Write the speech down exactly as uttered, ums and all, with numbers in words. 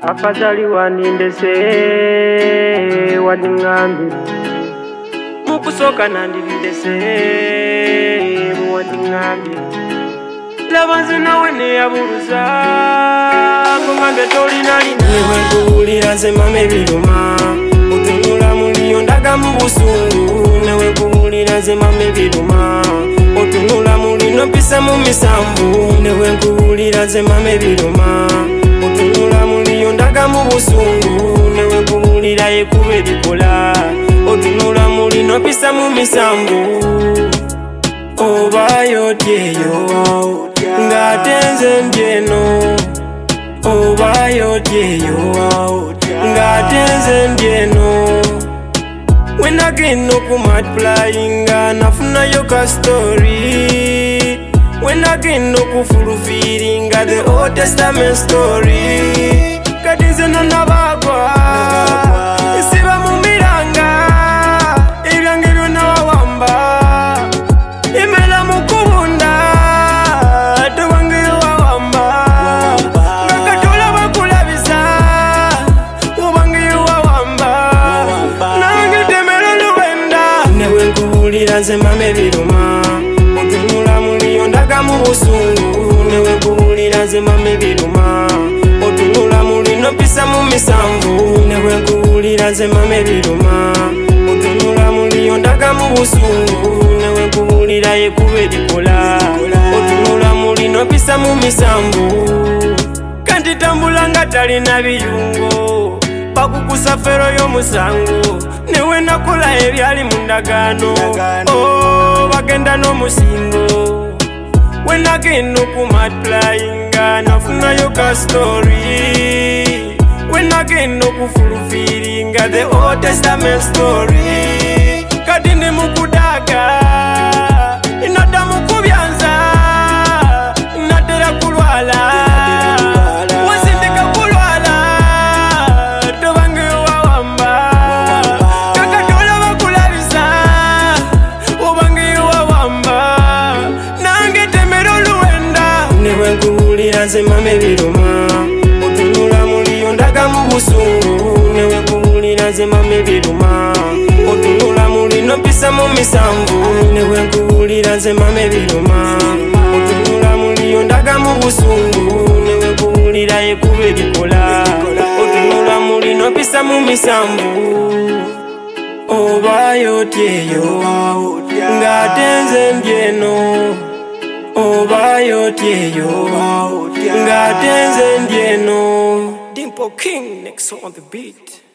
afadhali wanindese wadingambi mukusoka nandindese wadingambi labanze nawe neyaburuza ngambe tolina lina niwe kuwulira nze mame biruma otunula muliyo ndaga mu busungu newe kuwulira nze mame biruma otunula mulino pisa mu misambu newe kuwulira nze mame biruma otunula muliyo ndaga mu busungu newe kuwulira yekuba ebikola otunula mulino pisa mu misambu obayo tyeyo ngatenze mbyeno obayo tyeyo ngatenze mbyeno when again no kumultiplying nafuna yo ka story when again no kufulufilling the Old Testament story kadinze nanabagwa isiba mumiranga ibyange byona wawamba imela mukubunda tuwange wawamba ngakatola bakulabisa ubange wawamba nange temelo luwenda newe nkuwulira nze mame biruma otunula muliyo ndaga mu busungu newe nkuwulira nze mame biruma otunula mulino pisa mu misanvu newe nkuwulira nze mame biruma otunula muliyo ndaga mu busungu newe nkuwulira yekuba ebikola otunula mulino pisa mu misanvu kanti tambula nga talina biyungo bakukusa fero y'omusango newe nakola ebyali mu ndagaano oh, bagenda n'omusingo when again no kumultiplying nafuna yo ka story when again no kufulufilling the Old Testament story kadini mukudaga inada mukubyanza inadera kulwala wasindika kulwala tobange wawamba kakatola bakulabisa ubange wawamba nange temero luwenda newe nkuwulira nze mame biruma otunula muliyo ndaga mu busungu newe nkuwulira nze mame biruma otunula mulino pisa mu misanvu newe nkuwulira nze mame biruma otunula muliyo ndaga mu busungu newe nkuwulira yekuba ebikola otunula mulino pisa mu misanvu obayo tyeyo ngatenze mbyeno obayo tyeyo ngatenze mbyeno Dimpo King next on the beat.